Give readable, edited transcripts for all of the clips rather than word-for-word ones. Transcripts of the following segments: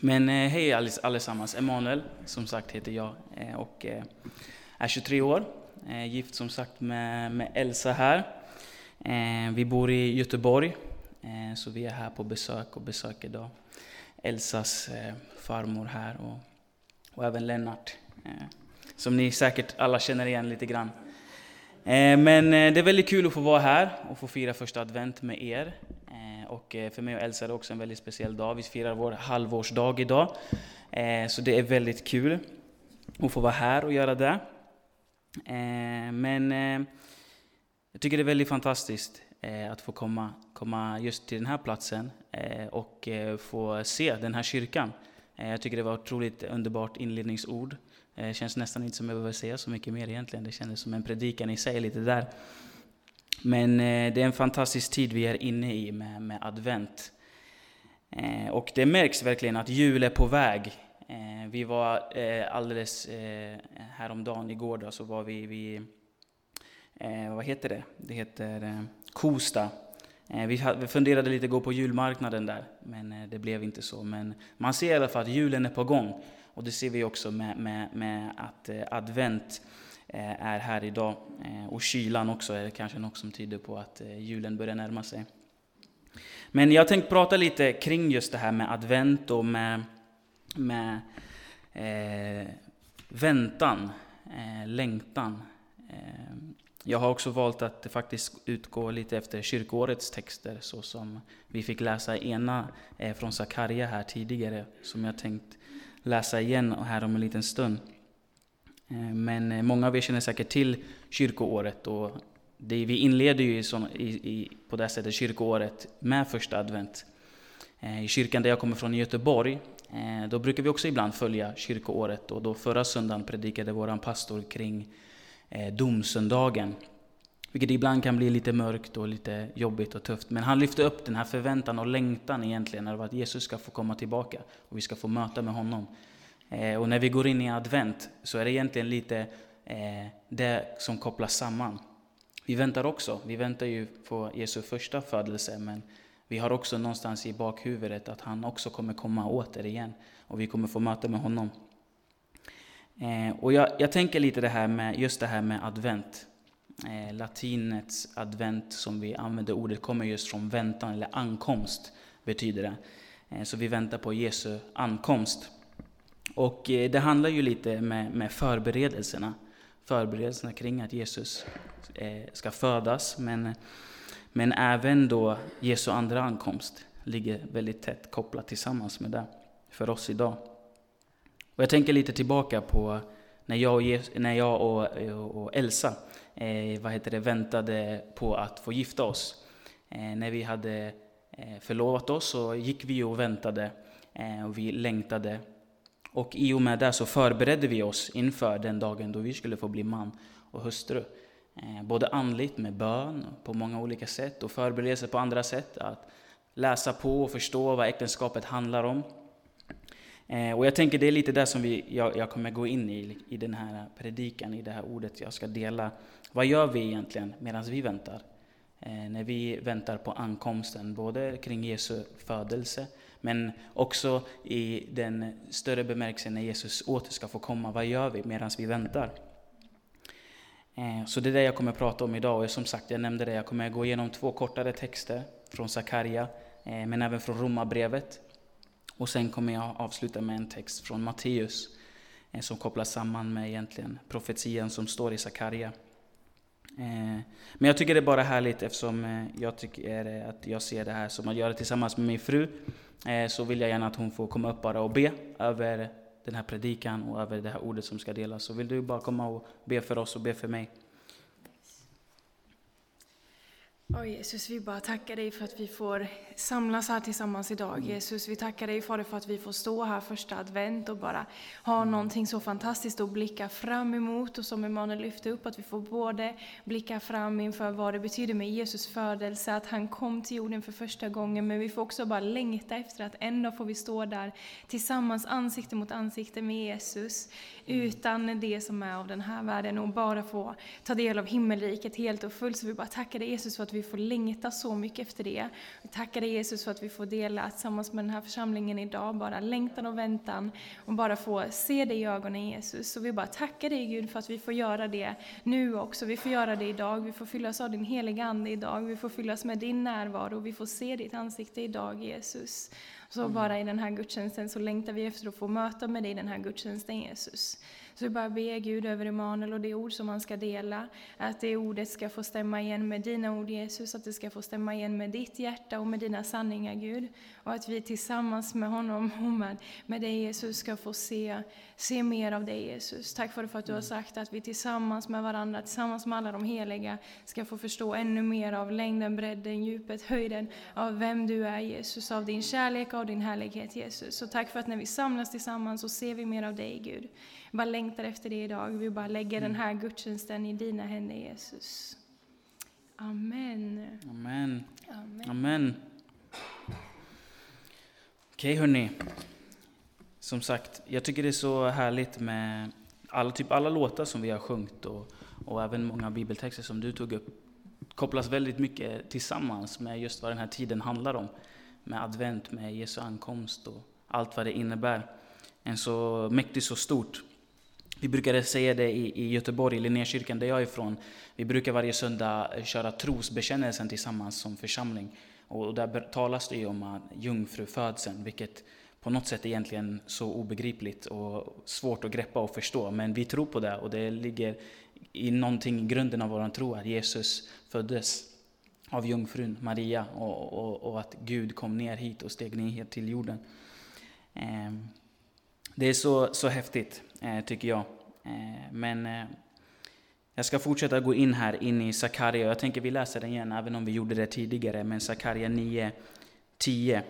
Men hej allesammans, Emanuel som sagt heter jag och är 23 år. Gift som sagt med Elsa här. Vi bor i Göteborg, så vi är här på besök och besöker då Elsas farmor här och även Lennart. Som ni säkert alla känner igen lite grann. Men det är väldigt kul att få vara här och få fira första advent med er. Och för mig och Elsa är det också en väldigt speciell dag. Vi firar vår halvårsdag idag. Så det är väldigt kul att få vara här och göra det. Men jag tycker det är väldigt fantastiskt att få komma just till den här platsen och få se den här kyrkan. Jag tycker det var ett otroligt underbart inledningsord. Det känns nästan inte som jag behöver säga så mycket mer egentligen. Det kändes som en predikan i sig lite där. Men det är en fantastisk tid vi är inne i med advent. Och det märks verkligen att jul är på väg. Vi var alldeles häromdagen, igår då, så var vi vad heter det? Det heter Kosta. Vi funderade lite att gå på julmarknaden där, men det blev inte så. Men man ser i alla fall att julen är på gång. Och det ser vi också med att advent är här idag. Och kylan också är kanske något som tyder på att julen börjar närma sig. Men jag tänkte prata lite kring just det här med advent och med väntan, längtan. Jag har också valt att faktiskt utgå lite efter kyrkoårets texter, så som vi fick läsa ena från Sakarja här tidigare, som jag tänkt läsa igen här om en liten stund. Men många av er känner säkert till kyrkoåret, och vi inleder ju på det sättet kyrkoåret med första advent. I kyrkan där jag kommer från i Göteborg, då brukar vi också ibland följa kyrkoåret, och då förra söndagen predikade våran pastor kring domsöndagen, vilket ibland kan bli lite mörkt och lite jobbigt och tufft. Men han lyfte upp den här förväntan och längtan egentligen över att Jesus ska få komma tillbaka och vi ska få möta med honom. Och när vi går in i advent så är det egentligen lite det som kopplas samman. Vi väntar ju på Jesu första födelse, men vi har också någonstans i bakhuvudet att han också kommer komma åter igen och vi kommer få möta med honom. Och jag tänker lite det här med advent. Latinets advent, som vi använder ordet, kommer just från väntan, eller ankomst betyder det. Så vi väntar på Jesu ankomst. Och det handlar ju lite med förberedelserna kring att Jesus ska födas, men även då Jesu andra ankomst ligger väldigt tätt kopplat tillsammans med det för oss idag. Och jag tänker lite tillbaka på när jag och Elsa väntade på att få gifta oss. När vi hade förlovat oss så gick vi och väntade och vi längtade. Och i och med det så förberedde vi oss inför den dagen då vi skulle få bli man och hustru. Både andligt med bön på många olika sätt och förberedelse på andra sätt. Att läsa på och förstå vad äktenskapet handlar om. Och jag tänker det är lite där som jag kommer gå in i den här predikan, i det här ordet jag ska dela. Vad gör vi egentligen medan vi väntar? När vi väntar på ankomsten, både kring Jesu födelse, men också i den större bemärkelsen när Jesus åter ska få komma. Vad gör vi medan vi väntar? Så det är det jag kommer prata om idag. Och som sagt, jag nämnde det, jag kommer gå igenom 2 kortare texter från Sakarja, men även från Romarbrevet. Och sen kommer jag avsluta med en text från Matteus som kopplas samman med egentligen profetian som står i Sakarja. Men jag tycker det är bara härligt, eftersom jag tycker att jag ser det här som att göra det tillsammans med min fru. Så vill jag gärna att hon får komma upp bara och be över den här predikan och över det här ordet som ska delas. Så vill du bara komma och be för oss och be för mig. Jesus, vi bara tackar dig för att vi får samlas här tillsammans idag. Jesus, vi tackar dig för att vi får stå här första advent och bara ha någonting så fantastiskt att blicka fram emot. Och som Emanuel lyfte upp, att vi får både blicka fram inför vad det betyder med Jesus födelse, att han kom till jorden för första gången. Men vi får också bara längta efter att ändå får vi stå där tillsammans, ansikte mot ansikte med Jesus, utan det som är av den här världen, och bara få ta del av himmelriket helt och fullt. Så vi bara tackar dig, Jesus, för att vi vi får längta så mycket efter det. Vi tackar dig Jesus för att vi får dela tillsammans med den här församlingen idag, bara längtan och väntan och bara få se dig i ögonen Jesus. Så vi bara tackar dig Gud för att vi får göra det nu också. Vi får göra det idag, vi får fyllas av din heliga ande idag, vi får fyllas med din närvaro, vi får se ditt ansikte idag Jesus. Så bara i den här gudstjänsten så längtar vi efter att få möta med dig i den här gudstjänsten Jesus. Så vi bara ber Gud över Emanuel och det ord som han ska dela. Att det ordet ska få stämma igen med dina ord Jesus. Att det ska få stämma igen med ditt hjärta och med dina sanningar Gud. Och att vi tillsammans med honom och med dig Jesus ska få se mer av dig Jesus. Tack för att du har sagt att vi tillsammans med varandra, tillsammans med alla de heliga ska få förstå ännu mer av längden, bredden, djupet, höjden. Av vem du är Jesus, av din kärlek och av din härlighet Jesus. Så tack för att när vi samlas tillsammans så ser vi mer av dig Gud. Vi bara längtar efter det idag. Vi bara lägger den här gudstjänsten i dina händer Jesus. Amen. Amen. Amen. Amen. Okej hörni. Som sagt, jag tycker det är så härligt med alla låtar som vi har sjungit och även många bibeltexter som du tog upp. Kopplas väldigt mycket tillsammans med just vad den här tiden handlar om. Med advent, med Jesu ankomst och allt vad det innebär. En så mäktigt, så stort. Vi brukade säga det i Göteborg, i Linnékyrkan där jag är ifrån. Vi brukar varje söndag köra trosbekännelsen tillsammans som församling. Och där talas det ju om jungfrufödseln, vilket på något sätt egentligen så obegripligt och svårt att greppa och förstå. Men vi tror på det och det ligger i någonting i grunden av vår tro att Jesus föddes av jungfrun Maria och att Gud kom ner hit och steg ner till jorden. Det är så häftigt tycker jag. Men jag ska fortsätta gå in i Sakaria. Jag tänker vi läser den igen även om vi gjorde det tidigare. Men Sakaria 9:10.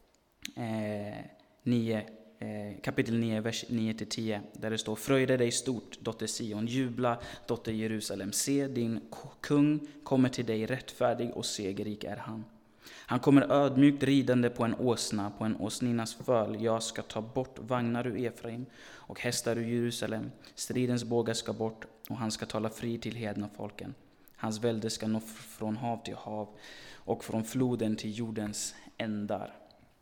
Kapitel 9, vers 9-10. Där det står: Fröjda dig stort, dotter Sion, jubla, dotter Jerusalem. Se, din kung kommer till dig, rättfärdig och segerrik är han. Han kommer ödmjukt ridande på en åsna, på en åsninnas föl. Jag ska ta bort vagnar ur Efraim och hästar ur Jerusalem. Stridens bågar ska bort och han ska tala fri till hedna folken. Hans välde ska nå från hav till hav och från floden till jordens ändar.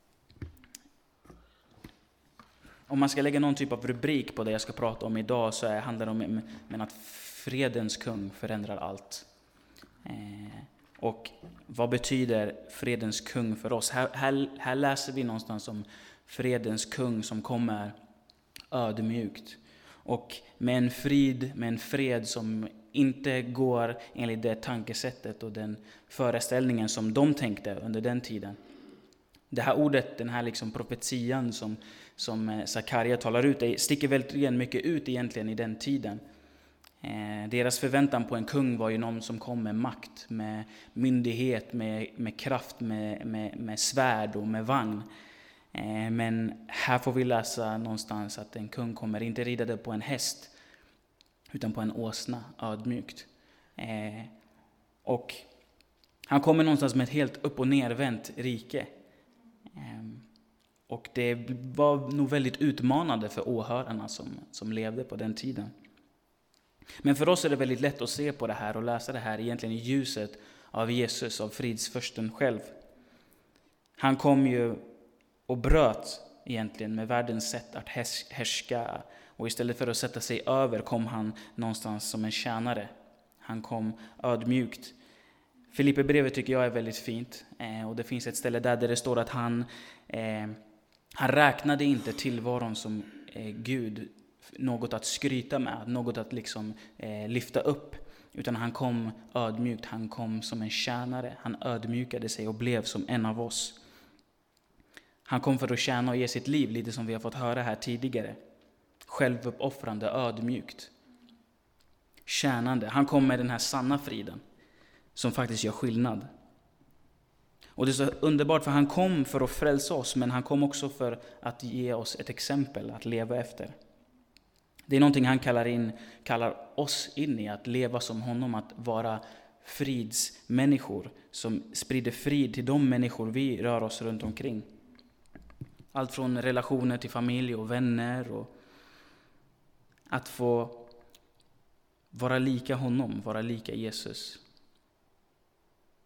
Om man ska lägga någon typ av rubrik på det jag ska prata om idag så handlar det om att fredens kung förändrar allt. Och vad betyder fredens kung för oss? Här läser vi någonstans om fredens kung som kommer ödmjukt. Och med en fred som inte går enligt det tankesättet och den föreställningen som de tänkte under den tiden. Det här ordet, den här liksom profetian som Sakaria talar ut, det sticker väldigt mycket ut egentligen i den tiden. Deras förväntan på en kung var ju någon som kom med makt, med myndighet, med kraft, med svärd och med vagn. Men här får vi läsa någonstans att en kung kommer inte ridade på en häst utan på en åsna, ödmjukt. Och han kommer någonstans med ett helt upp- och nervänt rike. Och det var nog väldigt utmanande för åhörarna som levde på den tiden. Men för oss är det väldigt lätt att se på det här och läsa det här egentligen i ljuset av Jesus, av fridsfursten själv. Han kom ju och bröt egentligen med världens sätt att härska. Och istället för att sätta sig över kom han någonstans som en tjänare. Han kom ödmjukt. Filipperbrevet tycker jag är väldigt fint. Och det finns ett ställe där det står att han räknade inte tillvaron som Gud något att skryta med, något att liksom lyfta upp. Utan han kom ödmjukt, han kom som en tjänare. Han ödmjukade sig och blev som en av oss. Han kom för att tjäna och ge sitt liv, lite som vi har fått höra här tidigare. Självuppoffrande, ödmjukt. Tjänande. Han kom med den här sanna friden som faktiskt gör skillnad. Och det är så underbart för han kom för att frälsa oss, men han kom också för att ge oss ett exempel att leva efter. Det är någonting han kallar oss in i, att leva som honom, att vara fridsmänniskor som sprider frid till de människor vi rör oss runt omkring. Allt från relationer till familj och vänner, och att få vara lika honom, vara lika Jesus.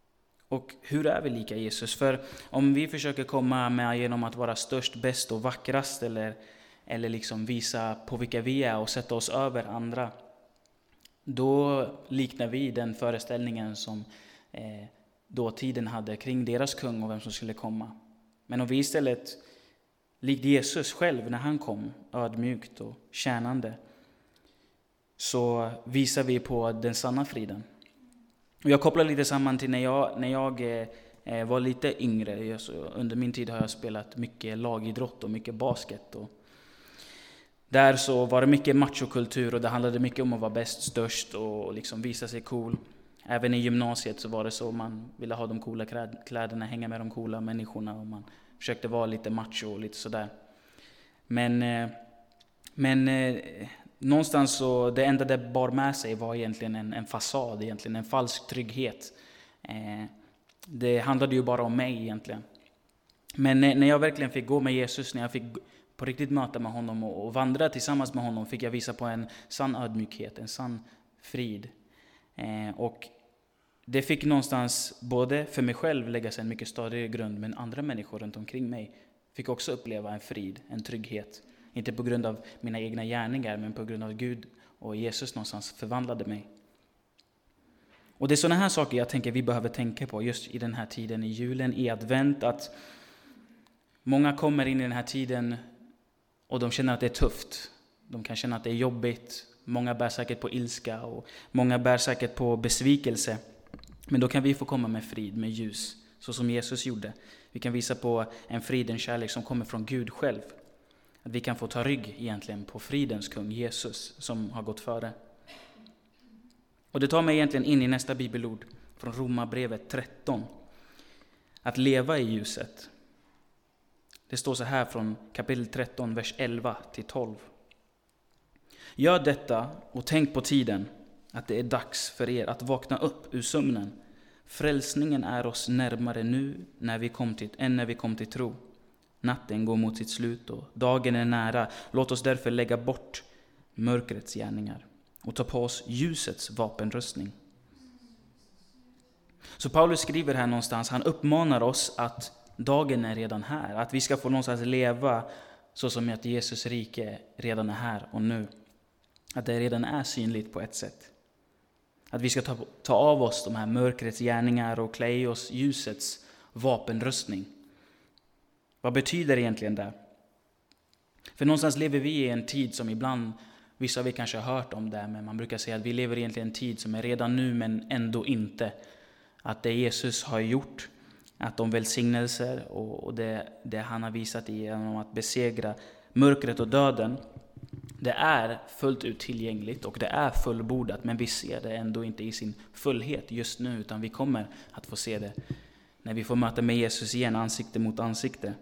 Och hur är vi lika Jesus? För om vi försöker komma med genom att vara störst, bäst och vackrast eller liksom visa på vilka vi är och sätta oss över andra, då liknar vi den föreställningen som dåtiden hade kring deras kung och vem som skulle komma. Men om vi istället likt Jesus själv när han kom, ödmjukt och tjänande, så visar vi på den sanna friden. Och jag kopplar lite samman till när jag var lite yngre. Under min tid har jag spelat mycket lagidrott och mycket basket. Och där så var det mycket machokultur och det handlade mycket om att vara bäst, störst och liksom visa sig cool. Även i gymnasiet så var det så, man ville ha de coola kläderna, hänga med de coola människorna och man försökte vara lite macho och lite sådär. Men någonstans så det enda det bar med sig var egentligen en fasad, egentligen en falsk trygghet. Det handlade ju bara om mig egentligen. Men när jag verkligen fick gå med Jesus, när jag fick på riktigt möta med honom och vandra tillsammans med honom, fick jag visa på en sann ödmjukhet, en sann frid. Och det fick någonstans både för mig själv lägga sig en mycket stadigare grund, men andra människor runt omkring mig fick också uppleva en frid, en trygghet. Inte på grund av mina egna gärningar, men på grund av Gud och Jesus någonstans förvandlade mig. Och det är sådana här saker jag tänker vi behöver tänka på just i den här tiden, i julen, i advent, att många kommer in i den här tiden och de känner att det är tufft. De kan känna att det är jobbigt. Många bär säkert på ilska och många bär säkert på besvikelse. Men då kan vi få komma med frid, med ljus, så som Jesus gjorde. Vi kan visa på en frid, en kärlek som kommer från Gud själv. Att vi kan få ta rygg egentligen på fridens kung Jesus som har gått före. Och det tar mig egentligen in i nästa bibelord från Romarbrevet 13. Att leva i ljuset. Det står så här från kapitel 13, vers 11 till 12. Gör detta och tänk på tiden, att det är dags för er att vakna upp ur sömnen. Frälsningen är oss närmare nu än när vi kom till tro. Natten går mot sitt slut och dagen är nära. Låt oss därför lägga bort mörkrets gärningar och ta på oss ljusets vapenrustning. Så Paulus skriver här någonstans, han uppmanar oss att dagen är redan här. Att vi ska få någonstans leva så som att Jesus rike redan är här och nu. Att det redan är synligt på ett sätt. Att vi ska ta av oss de här mörkrets gärningar och klä i oss ljusets vapenrustning. Vad betyder egentligen det? För någonstans lever vi i en tid som ibland, vissa av er kanske har hört om det, men man brukar säga att vi lever egentligen i en tid som är redan nu men ändå inte. Att det Jesus har gjort, att de välsignelser och det han har visat genom att besegra mörkret och döden, det är fullt ut tillgängligt och det är fullbordat, men vi ser det ändå inte i sin fullhet just nu, utan vi kommer att få se det när vi får möta med Jesus igen, ansikte mot ansikte.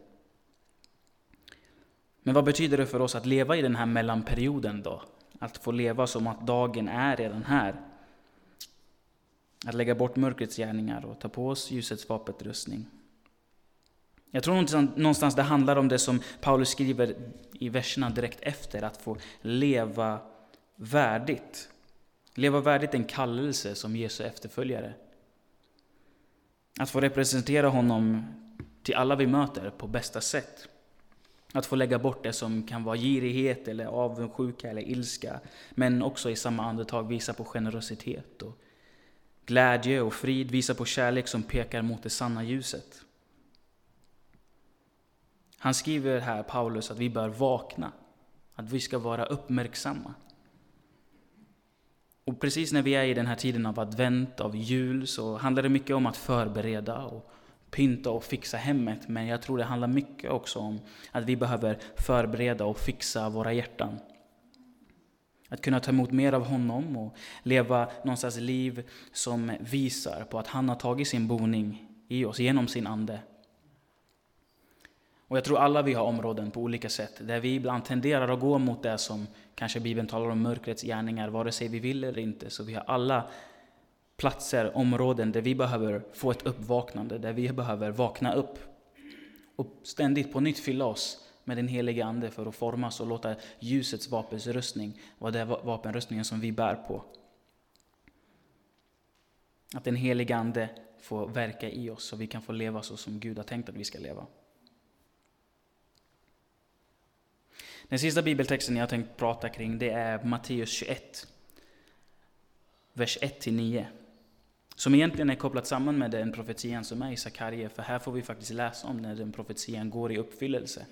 Men vad betyder det för oss att leva i den här mellanperioden då? Att få leva som att dagen är redan här. Att lägga bort mörkrets gärningar och ta på oss ljusets vapenrustning. Jag tror någonstans det handlar om det som Paulus skriver i verserna direkt efter. Att få leva värdigt. Leva värdigt en kallelse som Jesu efterföljare. Att få representera honom till alla vi möter på bästa sätt. Att få lägga bort det som kan vara girighet eller avundsjuka eller ilska. Men också i samma andetag visa på generositet och glädje och frid. Visa på kärlek som pekar mot det sanna ljuset. Han skriver här, Paulus, att vi bör vakna. Att vi ska vara uppmärksamma. Och precis när vi är i den här tiden av advent, av jul, så handlar det mycket om att förbereda och pynta och fixa hemmet. Men jag tror det handlar mycket också om att vi behöver förbereda och fixa våra hjärtan. Att kunna ta emot mer av honom och leva någonstans liv som visar på att han har tagit sin boning i oss genom sin ande. Och jag tror alla vi har områden på olika sätt där vi ibland tenderar att gå mot det som kanske Bibeln talar om mörkrets gärningar, vare sig vi vill eller inte. Så vi har alla platser, områden där vi behöver få ett uppvaknande, där vi behöver vakna upp och ständigt på nytt fylla oss med den heliga ande för att formas och låta ljusets vapenrustning vara den vapenrustningen som vi bär på. Att den heliga ande få verka i oss så vi kan få leva så som Gud har tänkt att vi ska leva. Den sista bibeltexten jag har tänkt prata kring, det är Matteus 21, vers 1-9. Som egentligen är kopplat samman med den profetian som är i Sakaria, för här får vi faktiskt läsa om när den profetian går i uppfyllelse.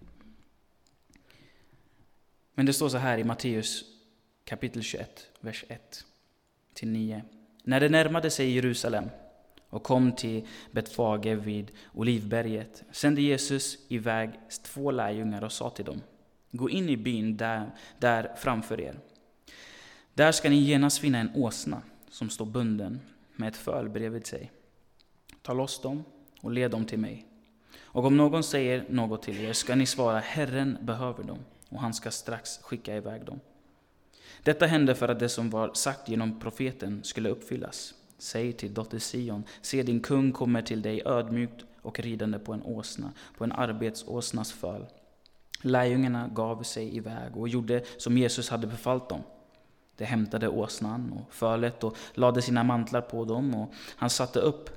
Men det står så här i Matteus kapitel 21, vers 1-9. När det närmade sig Jerusalem och kom till Betfage vid Olivberget sände Jesus iväg 2 lärjungar och sa till dem: gå in i byn där framför er. Där ska ni genast finna en åsna som står bunden med ett föl bredvid sig. Ta loss dem och led dem till mig. Och om någon säger något till er ska ni svara: Herren behöver dem, och han ska strax skicka iväg dem. Detta hände för att det som var sagt genom profeten skulle uppfyllas. Säg till dotter Sion: se, din kung kommer till dig ödmjukt och ridande på en åsna, på en arbetsåsnas föl. Lärjungarna gav sig iväg och gjorde som Jesus hade befallt dem. De hämtade åsnan och fölet och lade sina mantlar på dem, och han satt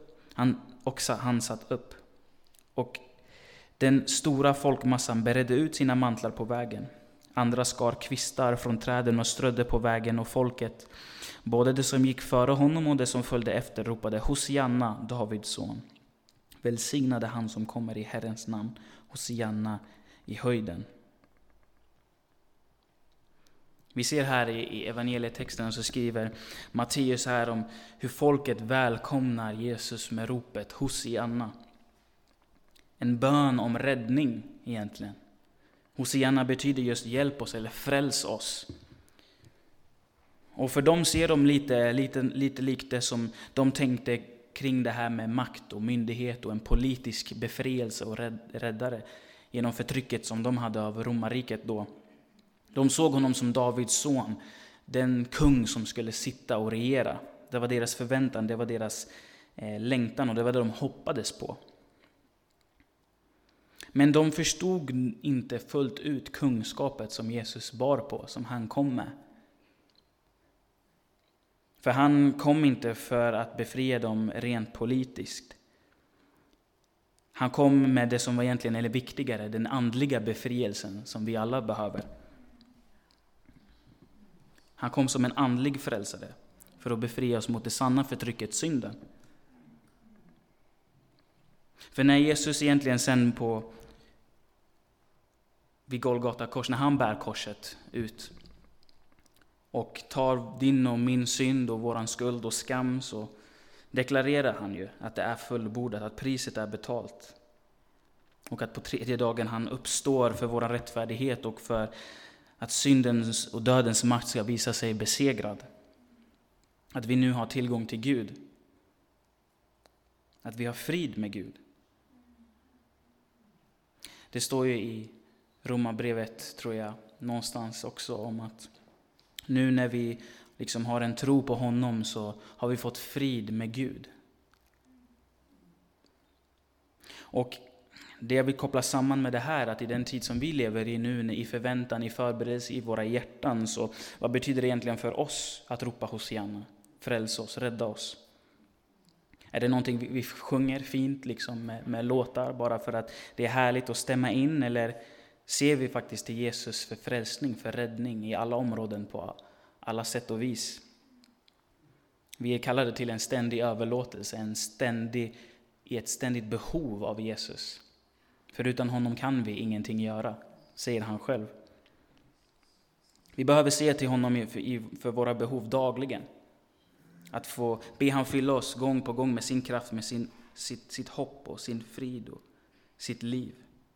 upp. Och den stora folkmassan beredde ut sina mantlar på vägen. Andra skar kvistar från träden och strödde på vägen, och folket, både det som gick före honom och det som följde efter, ropade: Hosianna, Davids son. Välsignade han som kommer i Herrens namn, Hosianna i höjden. Vi ser här i evangelietexten så skriver Matteus här om hur folket välkomnar Jesus med ropet Hosianna. En bön om räddning egentligen. Hosianna betyder just hjälp oss eller fräls oss. Och för dem ser de lite likt det som de tänkte kring det här med makt och myndighet och en politisk befrielse och räddare genom förtrycket som de hade av romarriket då. De såg honom som Davids son, den kung som skulle sitta och regera. Det var deras förväntan, det var deras längtan, och det var det de hoppades på. Men de förstod inte fullt ut kungskapet som Jesus bar på, som han kom med. För han kom inte för att befria dem rent politiskt. Han kom med det som var egentligen eller viktigare, den andliga befrielsen som vi alla behöver. Han kom som en andlig frälsare för att befria oss mot det sanna förtrycket, synden. För när Jesus egentligen sen vid Golgata kors, när han bär korset ut och tar din och min synd och våran skuld och skam, så deklarerar han ju att det är fullbordat, att priset är betalt. Och att på 3:e dagen han uppstår för vår rättfärdighet och för att syndens och dödens makt ska visa sig besegrad. Att vi nu har tillgång till Gud. Att vi har frid med Gud. Det står ju i Romarbrevet, tror jag, någonstans också om att nu när vi liksom har en tro på honom så har vi fått frid med Gud. Och det jag vill koppla samman med det här, att i den tid som vi lever i nu, i förväntan, i förberedelse i våra hjärtan, så vad betyder det egentligen för oss att ropa Hosianna? Fräls oss, rädda oss. Är det någonting vi sjunger fint liksom med låtar bara för att det är härligt att stämma in, eller ser vi faktiskt till Jesus för frälsning, för räddning i alla områden på alla sätt och vis? Vi är kallade till en ständig överlåtelse, i ett ständigt behov av Jesus. För utan honom kan vi ingenting göra, säger han själv. Vi behöver se till honom för våra behov dagligen. Att få be han fylla oss gång på gång med sin kraft, med sitt hopp och sin frid och sitt liv.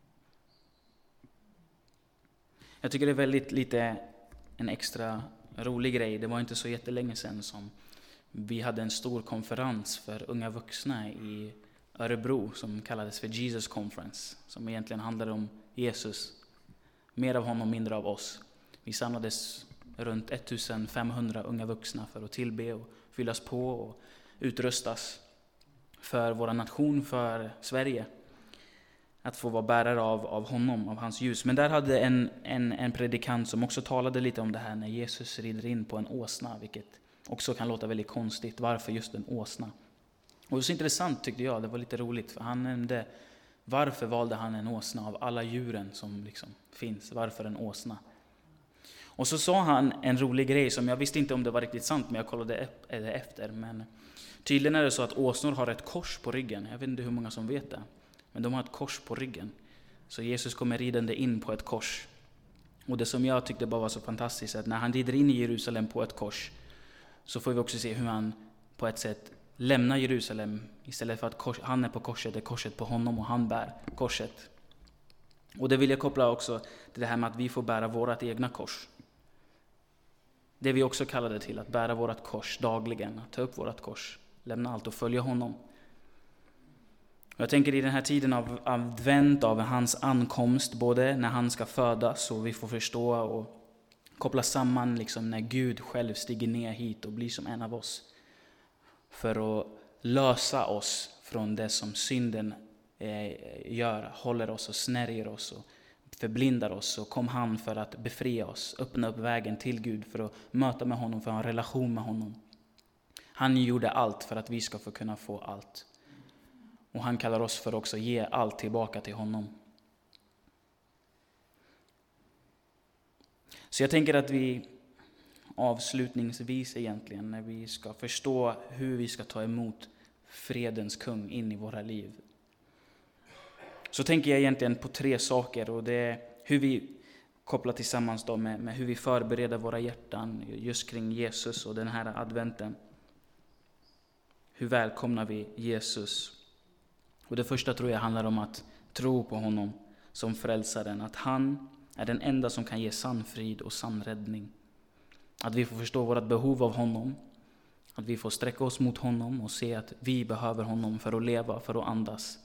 Jag tycker det är väldigt lite en extra rolig grej. Det var inte så jättelänge sedan som vi hade en stor konferens för unga vuxna i Örebro som kallades för Jesus Conference, som egentligen handlade om Jesus. Mer av honom, mindre av oss. Vi samlades runt 1500 unga vuxna för att tillbe och fyllas på och utrustas för vår nation, för Sverige. Att få vara bärare av honom, av hans ljus. Men där hade en predikant som också talade lite om det här när Jesus rider in på en åsna, vilket också kan låta väldigt konstigt. Varför just en åsna? Och det var så intressant tyckte jag, det var lite roligt, för han nämnde varför valde han en åsna av alla djuren som liksom finns, varför en åsna? Och så sa han en rolig grej som jag visste inte om det var riktigt sant, men jag kollade det efter. Men tydligen är det så att åsnor har ett kors på ryggen. Jag vet inte hur många som vet det, men de har ett kors på ryggen. Så Jesus kommer ridande in på ett kors. Och det som jag tyckte bara var så fantastiskt är att när han rider in i Jerusalem på ett kors, så får vi också se hur han på ett sätt lämnar Jerusalem. Istället för att han är på korset, är korset på honom och han bär korset. Och det vill jag koppla också till det här med att vi får bära vårat egna kors. Det vi också kallade till att bära vårat kors dagligen, att ta upp vårat kors, lämna allt och följa honom. Jag tänker i den här tiden av advent, av hans ankomst, både när han ska födas och vi får förstå och koppla samman liksom när Gud själv stiger ner hit och blir som en av oss. För att lösa oss från det som synden gör, håller oss och snärjer oss och förblindar oss, så kom han för att befria oss, öppna upp vägen till Gud för att möta med honom, för att ha en relation med honom. Han gjorde allt för att vi ska få kunna få allt. Och han kallar oss för att också ge allt tillbaka till honom. Så jag tänker att vi avslutningsvis egentligen, när vi ska förstå hur vi ska ta emot fredens kung in i våra liv, så tänker jag egentligen på 3 saker. Och det är hur vi kopplar tillsammans då med hur vi förbereder våra hjärtan just kring Jesus och den här adventen. Hur välkomnar vi Jesus? Och det första tror jag handlar om att tro på honom som frälsaren. Att han är den enda som kan ge sann frid och sann räddning. Att vi får förstå vårt behov av honom. Att vi får sträcka oss mot honom och se att vi behöver honom för att leva, för att andas.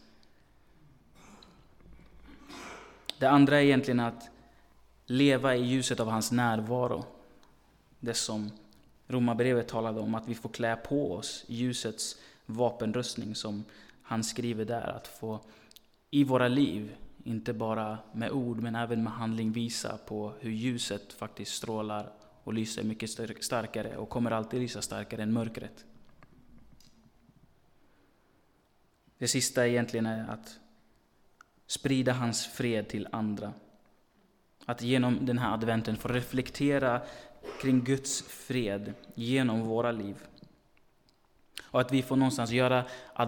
Det andra är egentligen att leva i ljuset av hans närvaro. Det som Romarbrevet talade om, att vi får klä på oss ljusets vapenrustning, som han skriver där, att få i våra liv, inte bara med ord men även med handling, visa på hur ljuset faktiskt strålar och lyser mycket starkare och kommer alltid lysa starkare än mörkret. Det sista egentligen är att sprida hans fred till andra. Att genom den här adventen få reflektera kring Guds fred genom våra liv. Och att vi får någonstans göra